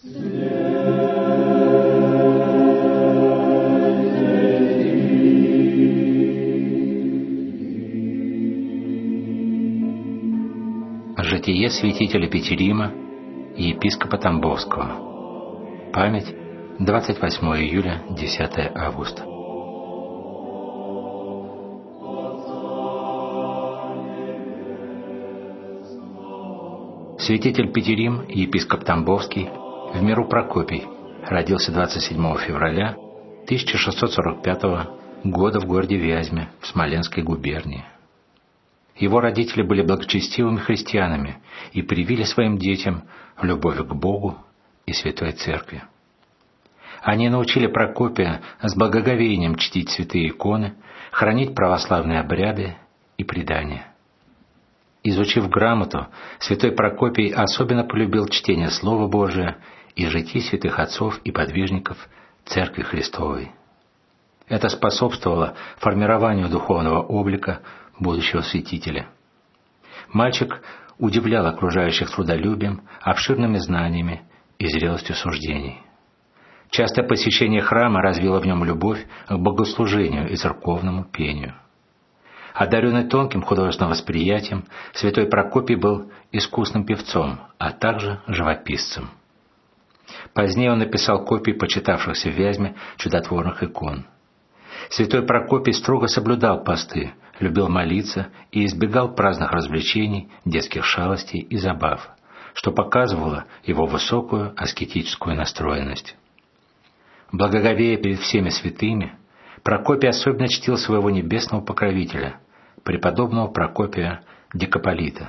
Житие святителя Петерима и епископа Тамбовского. Память 28 июля, 10 августа. Святитель Петерим и епископ Тамбовский в миру Прокопий родился 27 февраля 1645 года в городе Вязьме в Смоленской губернии. Его родители были благочестивыми христианами и привили своим детям любовь к Богу и Святой Церкви. Они научили Прокопия с благоговением чтить святые иконы, хранить православные обряды и предания. Изучив грамоту, святой Прокопий особенно полюбил чтение Слова Божия и житий святых отцов и подвижников Церкви Христовой. Это способствовало формированию духовного облика будущего святителя. Мальчик удивлял окружающих трудолюбием, обширными знаниями и зрелостью суждений. Частое посещение храма развило в нем любовь к богослужению и церковному пению. Одаренный тонким художественным восприятием, святой Прокопий был искусным певцом, а также живописцем. Позднее он написал копии почитавшихся в Вязьме чудотворных икон. Святой Прокопий строго соблюдал посты, любил молиться и избегал праздных развлечений, детских шалостей и забав, что показывало его высокую аскетическую настроенность. Благоговея перед всеми святыми, Прокопий особенно чтил своего небесного покровителя, преподобного Прокопия Дикополита.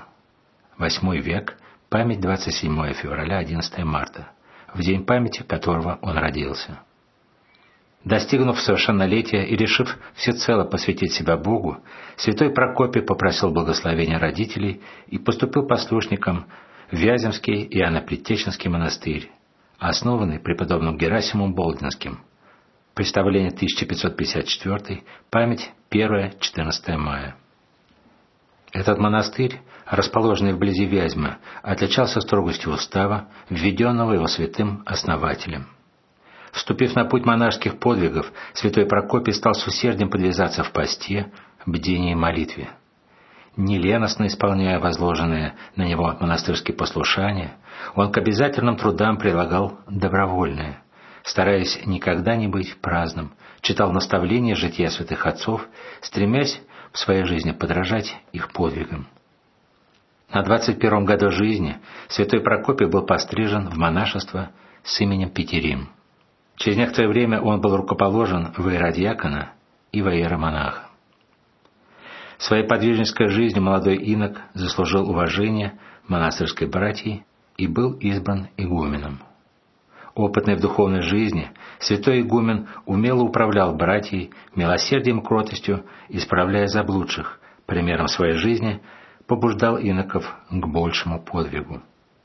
8 век, память 27 февраля, 11 марта, в день памяти которого он родился. Достигнув совершеннолетия и решив всецело посвятить себя Богу, святой Прокопий попросил благословения родителей и поступил послушником в Вяземский Иоанно-Предтеченский монастырь, основанный преподобным Герасимом Болдинским. Представление 1554, память 1-14 мая. Этот монастырь, расположенный вблизи Вязьмы, отличался строгостью устава, введенного его святым основателем. Вступив на путь монашеских подвигов, святой Прокопий стал с усердием подвязаться в посте, бдении и молитве. Неленостно исполняя возложенные на него монастырские послушания, он к обязательным трудам прилагал добровольное, стараясь никогда не быть праздным, читал наставления жития святых отцов, стремясь в своей жизни подражать их подвигам. На 21 году жизни святой Прокопий был пострижен в монашество с именем Петерим. Через некоторое время он был рукоположен в иеродиакона и в иеромонаха. Своей подвижнической жизнью молодой инок заслужил уважение монастырской братьи и был избран игуменом. Опытный в духовной жизни, святой игумен умело управлял братьей, милосердием и кротостью, исправляя заблудших, примером своей жизни побуждал иноков к большему подвигу.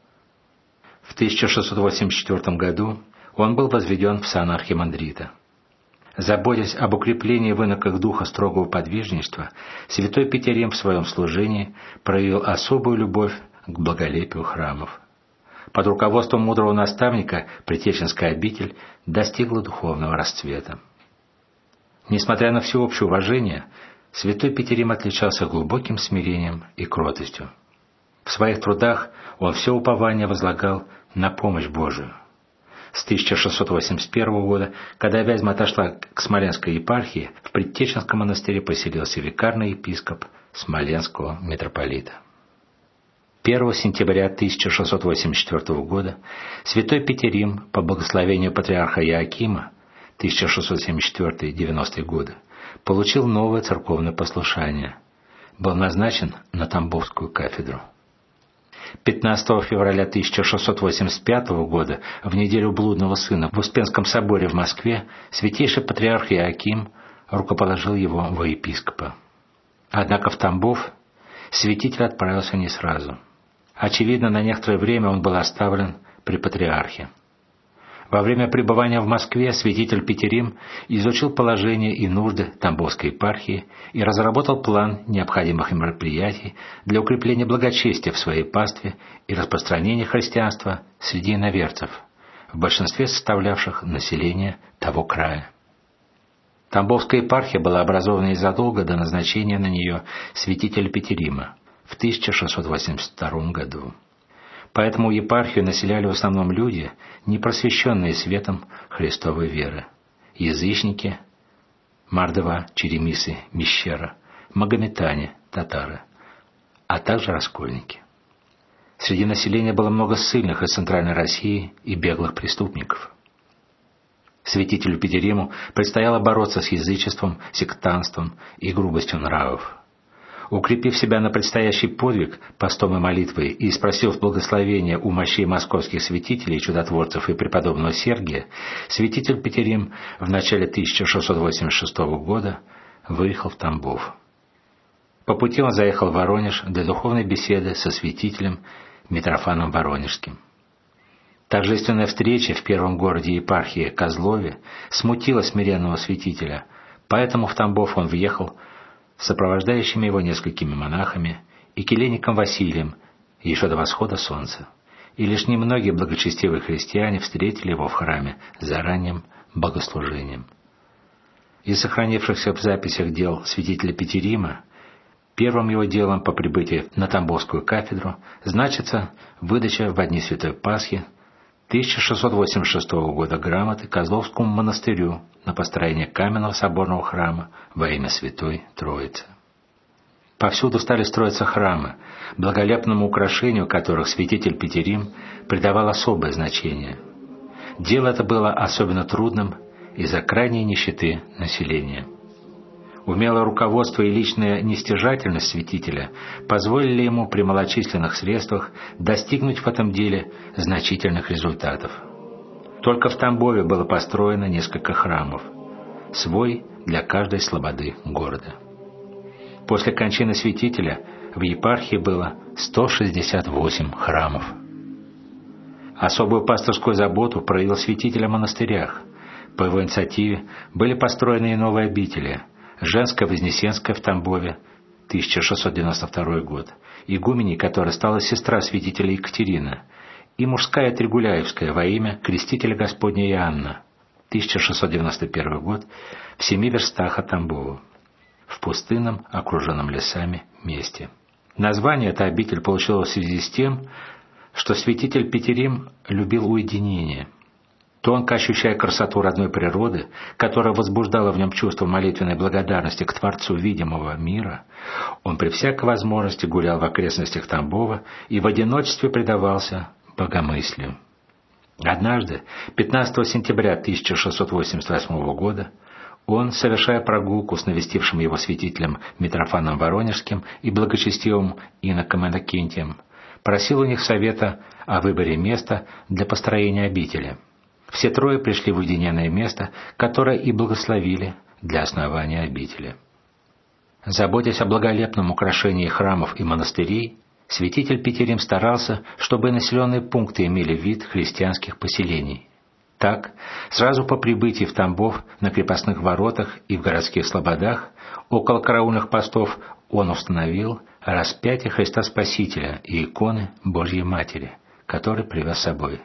В 1684 году он был возведен в сан архимандрита. Заботясь об укреплении в иноках духа строгого подвижничества, святой Петерим в своем служении проявил особую любовь к благолепию храмов. Под руководством мудрого наставника Предтеченская обитель достигла духовного расцвета. Несмотря на всеобщее уважение, святой Петерим отличался глубоким смирением и кротостью. В своих трудах он все упование возлагал на помощь Божию. С 1681 года, когда Вязьма отошла к Смоленской епархии, в Предтеченском монастыре поселился викарный епископ Смоленского митрополита. 1 сентября 1684 года святой Петерим по благословению патриарха Иоакима 1674-90 годы получил новое церковное послушание, был назначен на Тамбовскую кафедру. 15 февраля 1685 года, в неделю блудного сына, в Успенском соборе в Москве, святейший патриарх Иоаким рукоположил его во епископа. Однако в Тамбов святитель отправился не сразу. Очевидно, на некоторое время он был оставлен при патриархе. Во время пребывания в Москве святитель Петерим изучил положение и нужды Тамбовской епархии и разработал план необходимых мероприятий для укрепления благочестия в своей пастве и распространения христианства среди иноверцев, в большинстве составлявших население того края. Тамбовская епархия была образована незадолго до назначения на нее святителя Петерима в 1682 году. Поэтому епархию населяли в основном люди, не просвещенные светом Христовой веры: язычники, мордва, черемисы, мещера, магометане, татары, а также раскольники. Среди населения было много ссыльных из Центральной России и беглых преступников. Святителю Петериму предстояло бороться с язычеством, сектантством и грубостью нравов. Укрепив себя на предстоящий подвиг постом и молитвой и спросив благословения у мощей московских святителей, чудотворцев и преподобного Сергия, святитель Петерим в начале 1686 года выехал в Тамбов. По пути он заехал в Воронеж для духовной беседы со святителем Митрофаном Воронежским. Торжественная встреча в первом городе епархии Козлове смутила смиренного святителя, поэтому в Тамбов он въехал с сопровождающими его несколькими монахами и келейником Василием еще до восхода солнца, и лишь немногие благочестивые христиане встретили его в храме за ранним богослужением. Из сохранившихся в записях дел святителя Петерима первым его делом по прибытии на Тамбовскую кафедру значится выдача во дни Святой Пасхи 1686 года грамоты Козловскому монастырю на построение каменного соборного храма во имя Святой Троицы. Повсюду стали строиться храмы, благолепному украшению которых святитель Петерим придавал особое значение. Дело это было особенно трудным из-за крайней нищеты населения. Умелое руководство и личная нестяжательность святителя позволили ему при малочисленных средствах достигнуть в этом деле значительных результатов. Только в Тамбове было построено несколько храмов, свой для каждой слободы города. После кончины святителя в епархии было 168 храмов. Особую пасторскую заботу проявил святитель о монастырях. По его инициативе были построены и новые обители: Женская Вознесенская в Тамбове, 1692 год, игуменей которой стала сестра святителя Екатерина, и мужская Тригуляевская во имя Крестителя Господня Иоанна, 1691 год, в 7 верстах от Тамбова, в пустынном, окруженном лесами месте. Название эта обитель получила в связи с тем, что святитель Петерим любил уединение. Тонко ощущая красоту родной природы, которая возбуждала в нем чувство молитвенной благодарности к Творцу видимого мира, он при всякой возможности гулял в окрестностях Тамбова и в одиночестве предавался богомыслию. Однажды, 15 сентября 1688 года, он, совершая прогулку с навестившим его святителем Митрофаном Воронежским и благочестивым иноком Иннокентием, просил у них совета о выборе места для построения обители. Все трое пришли в уединенное место, которое и благословили для основания обители. Заботясь о благолепном украшении храмов и монастырей, святитель Петерим старался, чтобы населенные пункты имели вид христианских поселений. Так, сразу по прибытии в Тамбов на крепостных воротах и в городских слободах около караульных постов он установил распятие Христа Спасителя и иконы Божьей Матери, которые привез с собой.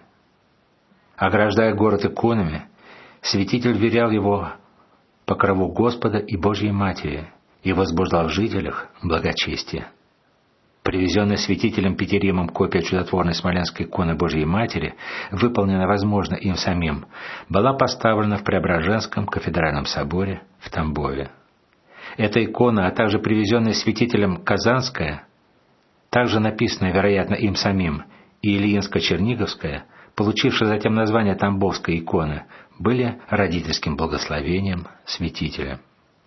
Ограждая город иконами, святитель верял его покрову Господа и Божьей Матери и возбуждал в жителях благочестие. Привезенная святителем Петеримом копия чудотворной смоленской иконы Божьей Матери, выполненная, возможно, им самим, была поставлена в Преображенском кафедральном соборе в Тамбове. Эта икона, а также привезенная святителем Казанская, также написанная, вероятно, им самим, и Ильинско-Черниговская, получившие затем название Тамбовской иконы, были родительским благословением святителя.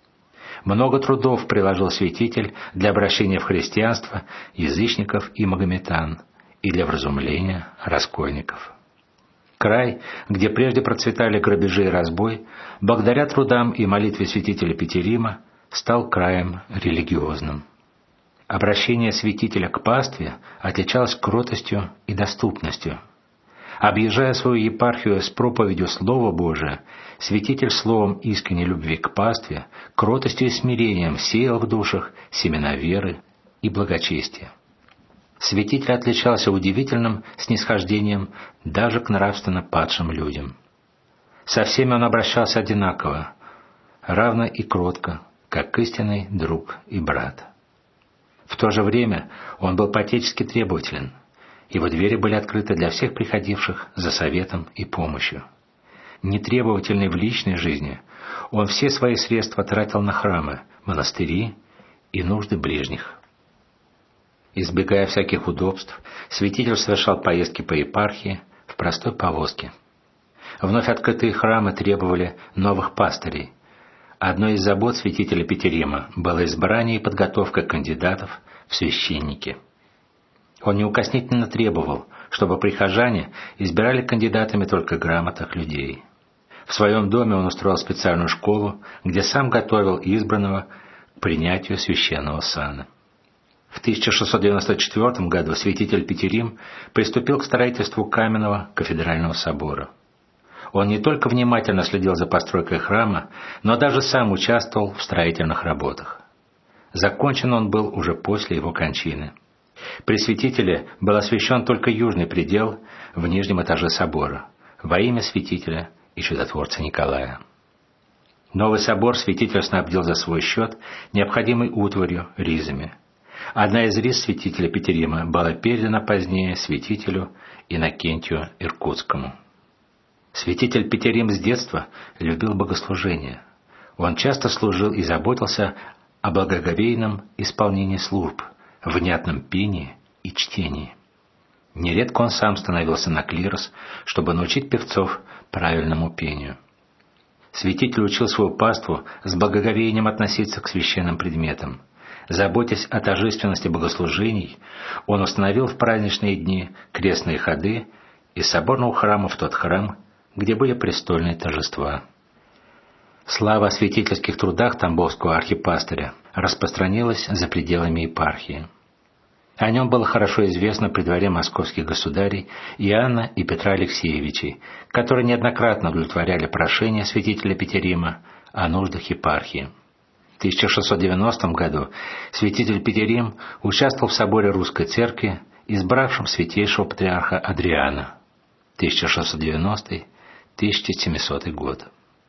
Много трудов приложил святитель для обращения в христианство язычников и магометан и для вразумления раскольников. Край, где прежде процветали грабежи и разбой, благодаря трудам и молитве святителя Петерима, стал краем религиозным. Обращение святителя к пастве отличалось кротостью и доступностью. Объезжая свою епархию с проповедью Слова Божия, святитель словом искренней любви к пастве, кротостью и смирением сеял в душах семена веры и благочестия. Святитель отличался удивительным снисхождением даже к нравственно падшим людям. Со всеми он обращался одинаково, равно и кротко, как истинный друг и брат. В то же время он был по-отечески требователен. Его двери были открыты для всех приходивших за советом и помощью. Нетребовательный в личной жизни, он все свои средства тратил на храмы, монастыри и нужды ближних. Избегая всяких удобств, святитель совершал поездки по епархии в простой повозке. Вновь открытые храмы требовали новых пастырей. Одной из забот святителя Петерима было избрание и подготовка кандидатов в священники. Он неукоснительно требовал, чтобы прихожане избирали кандидатами только грамотных людей. В своем доме он устроил специальную школу, где сам готовил избранного к принятию священного сана. В 1694 году святитель Петерим приступил к строительству каменного кафедрального собора. Он не только внимательно следил за постройкой храма, но даже сам участвовал в строительных работах. Закончен он был уже после его кончины. При святителе был освящен только южный предел в нижнем этаже собора во имя святителя и чудотворца Николая. Новый собор святитель снабдил за свой счет необходимой утварью, ризами. Одна из риз святителя Петерима была передана позднее святителю Иннокентию Иркутскому. Святитель Петерим с детства любил богослужение. Он часто служил и заботился о благоговейном исполнении служб, внятном пении и чтении. Нередко он сам становился на клирос, чтобы научить певцов правильному пению. Святитель учил свою паству с благоговением относиться к священным предметам. Заботясь о торжественности богослужений, он установил в праздничные дни крестные ходы из соборного храма в тот храм, где были престольные торжества. Слава о святительских трудах тамбовского архипастыря распространилась за пределами епархии. О нем было хорошо известно при дворе московских государей Иоанна и Петра Алексеевичей, которые неоднократно удовлетворяли прошения святителя Петерима о нуждах епархии. В 1690 году святитель Петерим участвовал в соборе Русской Церкви, избравшем святейшего патриарха Адриана, 1690-1700 год.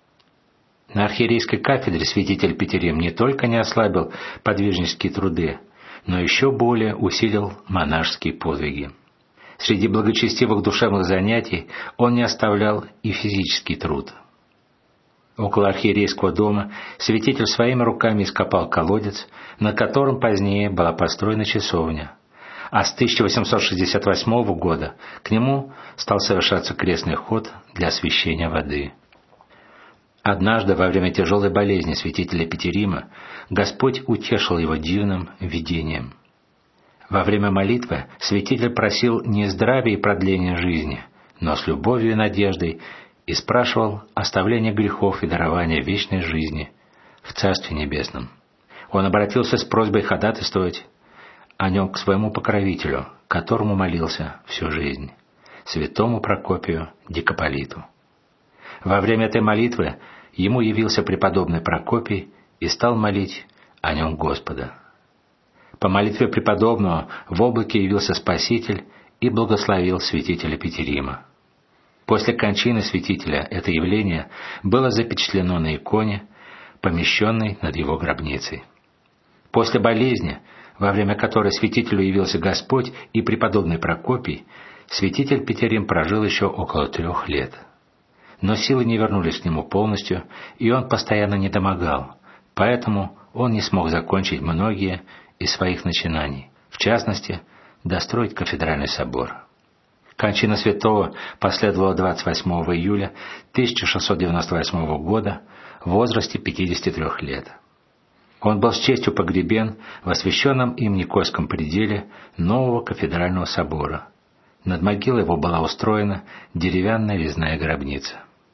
На архиерейской кафедре святитель Петерим не только не ослабил подвижнические труды, но еще более усилил монашеские подвиги. Среди благочестивых душевных занятий он не оставлял и физический труд. Около архиерейского дома святитель своими руками ископал колодец, на котором позднее была построена часовня, а с 1868 года к нему стал совершаться крестный ход для освящения воды. Однажды, во время тяжелой болезни святителя Петерима, Господь утешил его дивным видением. Во время молитвы святитель просил не здравия и продления жизни, но с любовью и надеждой и спрашивал оставления грехов и дарования вечной жизни в Царстве Небесном. Он обратился с просьбой ходатайствовать о нем к своему покровителю, которому молился всю жизнь, святому Прокопию Дикополиту. Во время этой молитвы ему явился преподобный Прокопий и стал молить о нем Господа. По молитве преподобного в облаке явился Спаситель и благословил святителя Петерима. После кончины святителя это явление было запечатлено на иконе, помещенной над его гробницей. После болезни, во время которой святителю явился Господь и преподобный Прокопий, святитель Петерим прожил еще около 3 лет. Но силы не вернулись к нему полностью, и он постоянно недомогал, поэтому он не смог закончить многие из своих начинаний, в частности, достроить кафедральный собор. Кончина святого последовала 28 июля 1698 года в возрасте 53 лет. Он был с честью погребен в освященном им Никольском пределе нового кафедрального собора. Над могилой его была устроена деревянная резная гробница.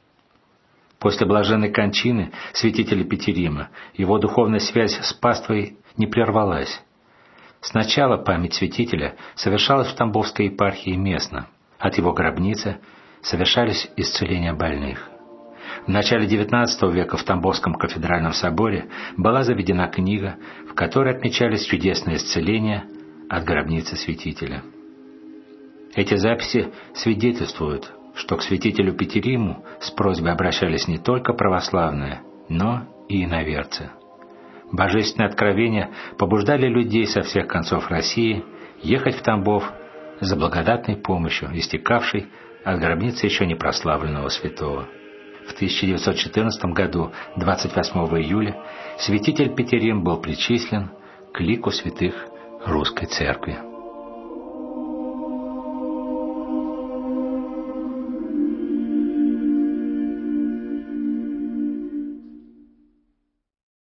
После блаженной кончины святителя Петерима его духовная связь с паствой не прервалась. Сначала память святителя совершалась в Тамбовской епархии местно. От его гробницы совершались исцеления больных. В начале XIX века в Тамбовском кафедральном соборе была заведена книга, в которой отмечались чудесные исцеления, от гробницы святителя. Эти записи свидетельствуют, что к святителю Петериму с просьбой обращались не только православные, но и иноверцы. Божественные откровения побуждали людей со всех концов России ехать в Тамбов за благодатной помощью, истекавшей от гробницы еще не прославленного святого. В 1914 году, 28 июля, святитель Петерим был причислен к лику святых Русской Церкви.